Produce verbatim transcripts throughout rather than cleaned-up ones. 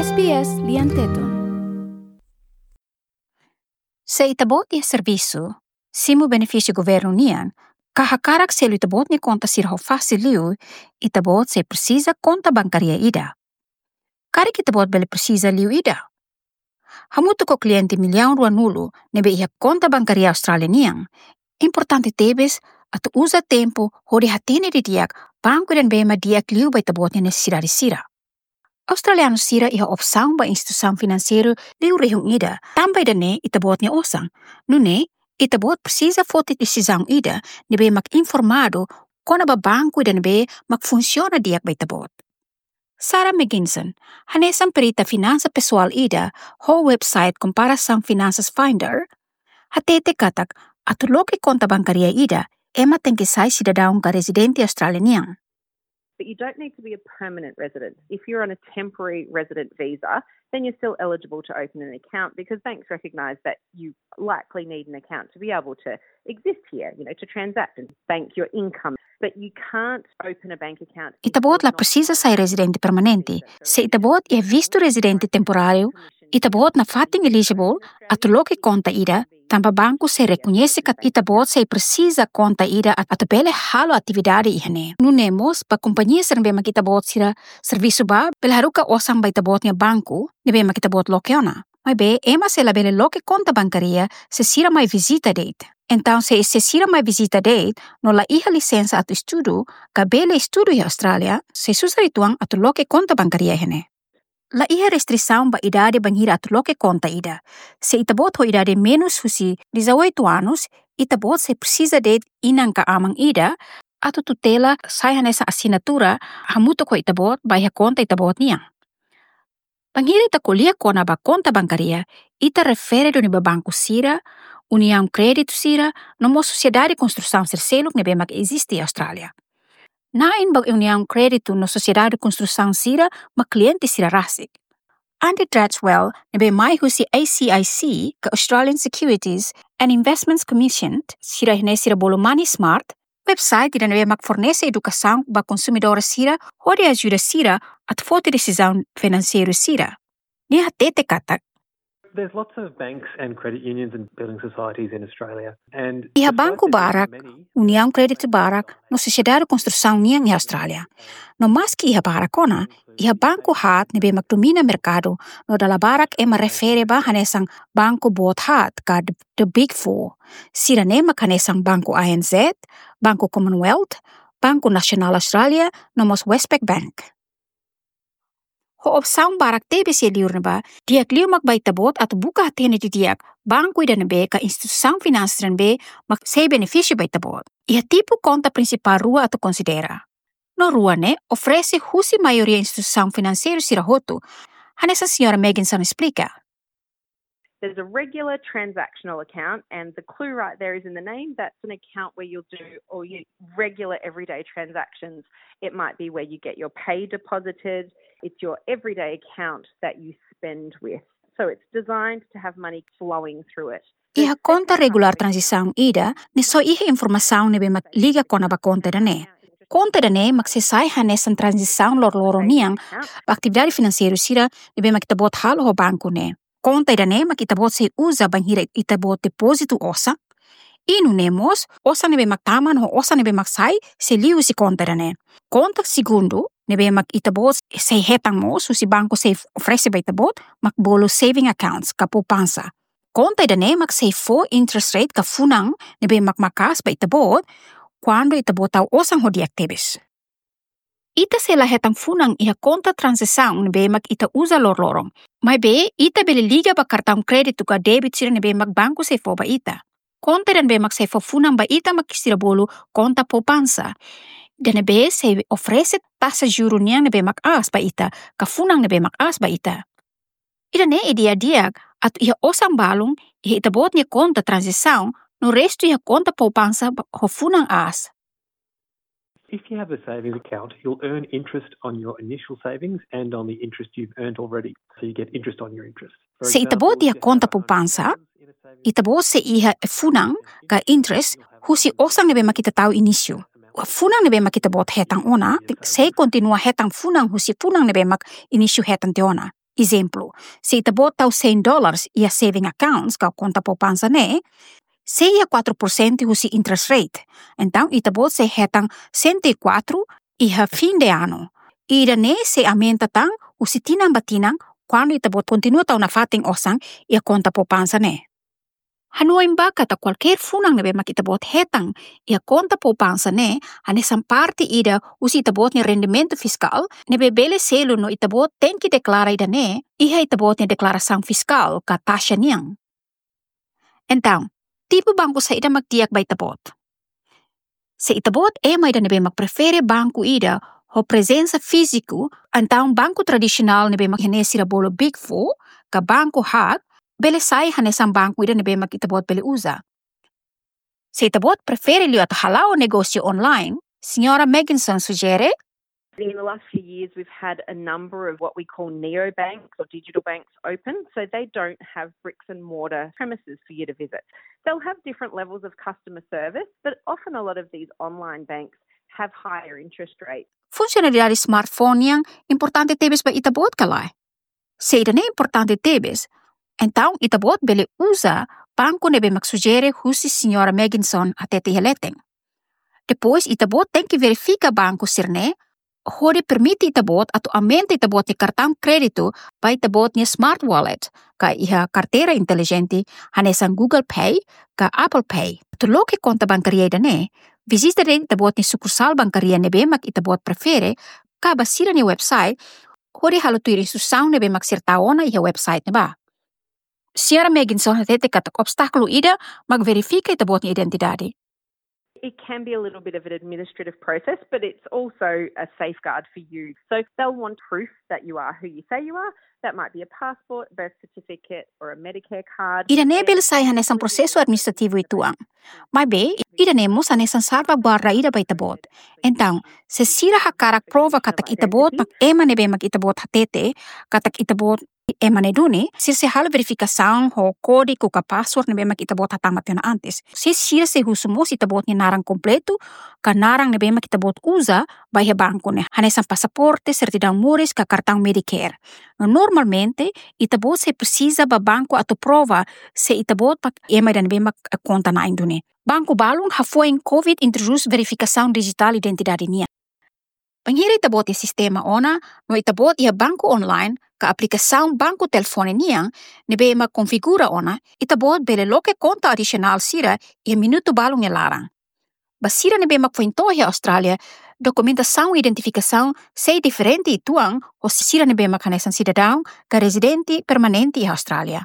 S B S lian teton. Se itabot ia serviço, simu benefício governo nian, kahakarak se itabot ni conta sirho fácil liu, itabot se precisa conta bancaria ida. Kari itabot bele precisa liu ida. Hamutu ko kliente milhão rua nulo nebe ia conta bancaria australianian. Importante tebes atu usa tempo hori hatene di diak banco dan bema diak liu ba itabot ni necessidade sira. Australiano sira iha opção ba instituição financeiro liu rehung ida, também dane itabot ni osang. Nune, itabot precisa foto decisão ida, nebe mak informado kona ba banco dan be mak funciona diak ba itabot. Sarah McGinson, hanesan perita finança pessoal ida, ho website comparação finanças finder, hatete katak atuloki conta bancaria ida, ema tem que sai cidadão ka residente australianian. But you don't need to be a permanent resident. If you're on a temporary resident visa, then you're still eligible to open an account because banks recognise that you likely need an account to be able to exist here, you know, to transact and bank your income. But you can't open a bank account. Itabot la precisa sai residente permanente. Se itabot é visto residente temporário, itabot na fating eligible atuloki conta ida, tamba banco se reconhece que itabot se precisa conta ida at bele halo atividade ihane. Nunemos pa companhia ser bema itabot sira serviço ba bele haruka osang ba itabot nga banco, ne bema itabot lokeona. Mas be ema se la bele loke conta bancaria se sira mai visita date. Então, se se sira mai visita date, no la iha licença atu estudo, ka bele estudo em Austrália, se susarituang atu loke conta bancaria ihane. La iha restrição ba idade banhira atu loke conta ida. Se itabot ho idade menos husi dezoito anos, itabot se precisa de inang ka amang ida, atu tutela sai hanesa assinatura hamuto ko itabot ba iha conta itabot niya. Banhira ita kulia kona ba conta bancaria, ita refere do niba banco sira, união crédito sira, no mo sociedade construção serceluk nebe mag existe em Austrália. Nain bag união crédito no sociedade construção sira, ma cliente sira rasik. Andy Dratchwell nebe mai husi A C I C, ka Australian Securities and Investments Commission, sira hine sira bolo Money Smart, website ida nebe mag fornece educação ba consumidores sira, hori ajuda sira at foto decisão financeiro sira. Ni hatete katak. There's lots of banks and credit unions and building societies in Australia. And Iha banco barak, União Crédito Barak, no Sociedade de Construção niang em Austrália. No mas que iha barakona, iha banco hat nebe magdomina mercado, no dala barak ema refere ba hanesang banco bot hat ka the, the Big Four. Sira nema hanesang Banco A N Z, Banco Commonwealth, Banco Nasional Australia, no mos Westpac Bank. Ho opção barak tebe se liur ba, diak liu mag baitabot at buka hatene di diak, banco ida nebe ka instituição financeira nebe mag se benefício baitabot. Iha tipo conta principal rua atu considera. No rua ne, oferece husi maioria instituição financeira sirahotu. Hanessa senhora Megginson explica. There's a regular transactional account, and the clue right there is in the name. That's an account where you'll do all your regular everyday transactions. It might be where you get your pay deposited. It's your everyday account that you spend with. So it's designed to have money flowing through it. Iha conta regular transição ida, ne so iha informação nebe mag liga kona ba conta dane. Conta dane magsisay hanesan transição lor-loro niang ba aktividade financeiro sira nebe makitabot halo ho banco ne. Conta dane makitabot se usa banhira itabot deposito osa. Inu nemos, osa nebe magtaman ho osa nebe magsay se liu si conta dane. Conta segundo, nebe mag itabot se hetang mo susi banco se ofrece ba itabot magbolo saving accounts ka poupança. Conta dane mag se fo interest rate ka funang nebe magmakas ba itabot quando itabot tau osang ho diaktibis. Ita se la hetang funang iha conta transação nebe mag ita usa lor-lorong. Mai be, ita beli liga ba kartang kredito ka debit sira nebe mag banco se fo ba ita. Conta dan be mag se fo funang ba ita makisira bolo conta poupança. Dan be se ofrece taxa juro niang nebe mag as ba ita, ka funang nebe mag as ba ita. Ida ne idia diag at iha osang balong iha itabot niya conta transação no resto iha conta poupança ho funang as. If you have a savings account, you'll earn interest on your initial savings and on the interest you've earned already. So you get interest on your interest. For Se example, itabot iha if you conta have poupança, in a savings itabot se iha funang ka interest husi osang nebe makita tau inisyo. Funang nebe makitabot hetang ona, se continua hetang funang husi funang nebe mak inisyo hetang teona. Exemplo, se itabot tau cem dollars ia saving accounts ka konta poupança ne, se ia quatro por cento husi interest rate. Então, itabot se hetang cento e quatro iha fim de ano. Ida ne se aumenta tang husi tinang batinang quando itabot continua tau na fating osang ia konta poupança ne. Hanuin ba kata qualquer funang nebe makitabot hetang ia konta poupança ne, hanesan parte ida usi itabot ni rendimento fiscal, nebe bele selo no itabot tem que declara ida ne, iha itabot ni declaração fiscal ka taxa niang. Então, tipo banco sa ida magtiyak ba itabot? Se itabot ema ida nebe magprefere banco ida ho presença físico, então banco tradicional nebe maghinesira bolo Big Four, ka banco hat, bele sai hanesan banco ida nebe makitabot bele usa. Se itabot prefere liu at halau negosyo online, Senhora Megginson sugere, in the last few years, we've had a number of what we call neobanks or digital banks open, so they don't have bricks and mortar premises for you to visit. They'll have different levels of customer service, but often a lot of these online banks have higher interest rates. Funcionalidade smartphone yang importante tebes ba itabot kalai. Se ida ne importante tebes, então itabot bele usa banco nebe magsugere husi Senhora Megginson atete heleteng. Depois itabot tem que verifica banco sirne, hode permite itabot ato aumenta itabot ni kartang kredito ba itabot ni smart wallet, ka iha carteira inteligente hanesan Google Pay, ka Apple Pay. Tulo ke konta bankaria ida ne, visita de itabot ni sukursal bankaria nebe mak itabot prefere, ka basira ni website, hode halutuiri susang nebe mak sirtaona iha website neba. Senhora Megginson hatete katak obstáculo ida magverifika itabot ni identidade. It can be a little bit of an administrative process, but it's also a safeguard for you. So they'll want proof that you are who you say you are. That might be a passport, birth certificate, or a Medicare card. Ida ne bel sai hanesan proseso administrativo ituang. Mai be, ida ne mus hanesan salvaguarda ida ba itabot. Então, se sira hakarak prova katak itabot mak ema nebe mag itabot hatete, katak itabot ema ne duni, sir se hal verifikasaun ho kode ko ka password nebe mag itabot hatamat yun antes. Se sira se husumos itabot ni narang kompleto, ka narang nebe mag itabot usa, ba iha banko ne hanesan pasaporte, certidão muris, ka kartang Medicare. Normalmente, itabot se precisa ba banko ato prova se itabot pak ema dan nebe mag konta na indune. Banko balong hafo in COVID introduce verifikasaun digital identidade niya. Panghira itabot yung sistema ona, no itabot iya banko online, ka aplikasaun banko telefone niyang, nebe magkonfigura ona, itabot bele loke konta adisyonal sira, iya minuto balong nilarang. Basira nebe magfuinto iya Australia, dokumentasaun identifikasaun say diferente ituang, o sira nebe maghanesan cidadão, ka residente permanente iya Australia.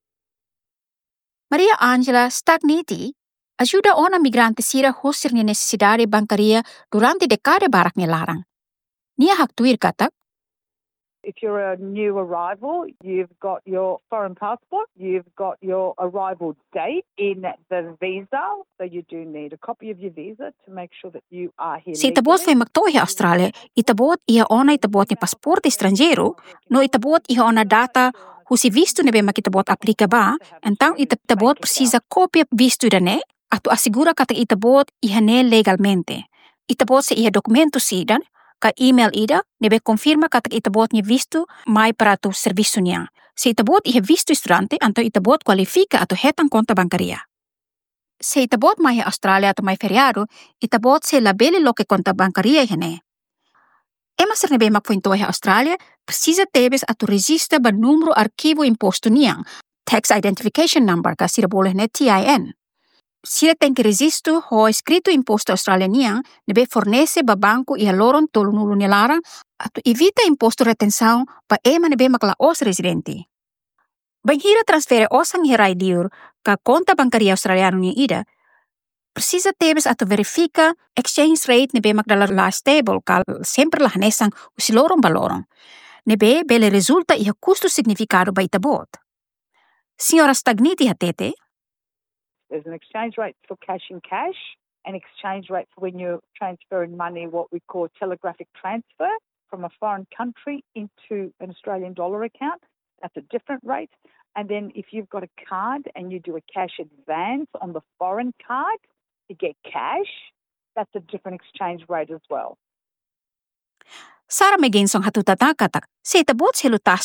Maria Angela Stagniti, ajuda ona migrante sira hosir ni necesidade bancaria durante dekade barak nilarang. Nia haktuir katak, if you're a new arrival, you've got your foreign passport, you've got your arrival date in the visa, so you do need a copy of your visa to make sure that you are here si itabot fay magtohi Australia, itabot iha ona itabot ni pasporte estranjero, no itabot iha ona data husi visto nebe makitabot aplika ba, entang itabot precisa kopya visto dane, ato asigura katak itabot iha ne legalmente. Itabot sa iha dokumento sidan, ka email ida, nebe confirma katak itabot niya visto may para to serviso niya. Sa itabot iha visto estudyante, anto itabot kwalifika ato hetang konta bankaria. Sa itabot may Australia ato may feriado, itabot sa labeli loke konta bankaria ihane. Ema sir nebe magpuinto iha Australia, precisa tebes ato resista ba numero arkivo imposto niyang, tax identification number ka sira boleh ne T I N. Sira tem que resisto ho escrito imposto australianian nebe fornece ba banco iha loron tolu nulu nilarang ato evita imposto retenção ba ema nebe maklaos residente. Banghira transfere osang hirai diur ka konta bankaria australiano ni ida, precisa tebes ato verifica exchange rate nebe magdala la stable ka sempre la hanesang usiloron balorong. Nebe bele resulta iha custo significado ba itabot. Senhora Stagniti hatete, there's an exchange rate for cash in cash, an exchange rate for when you're transferring money, what we call telegraphic transfer from a foreign country into an Australian dollar account. That's a different rate. And then if you've got a card and you do a cash advance on the foreign card to get cash, that's a different exchange rate as well. Sara Megginson hatutata katak, sa itabot si Lutasya,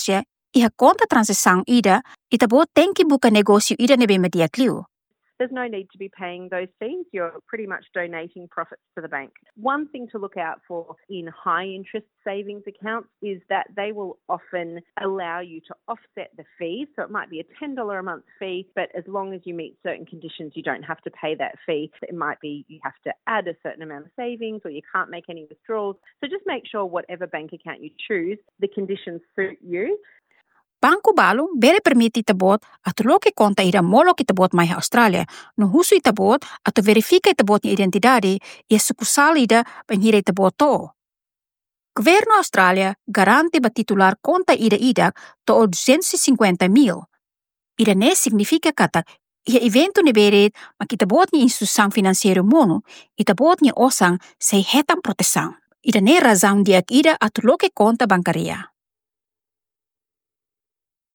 Iha konta transaksang ida, itabot tenki buka negosyo ida nebe media kliu. There's no need to be paying those fees. You're pretty much donating profits to the bank. One thing to look out for in high-interest savings accounts is that they will often allow you to offset the fees. So it might be a ten dollars a month fee, but as long as you meet certain conditions, you don't have to pay that fee. It might be you have to add a certain amount of savings or you can't make any withdrawals. So just make sure whatever bank account you choose, the conditions suit you. Banko balong bere permiti itabot at loke konta ida molok itabot mai Australia no husu itabot at verifika itabot ni identidade e sukusal ida penghira itabot to. Governo Australia garante ba titular konta ida ida to duzentos e cinquenta mil. Ida ne significa katak ia evento ne beret makitabot ni institusang finansiero mono itabot ni osang say hetang protesang. Ida ne razão diak ida at loke konta bankaria.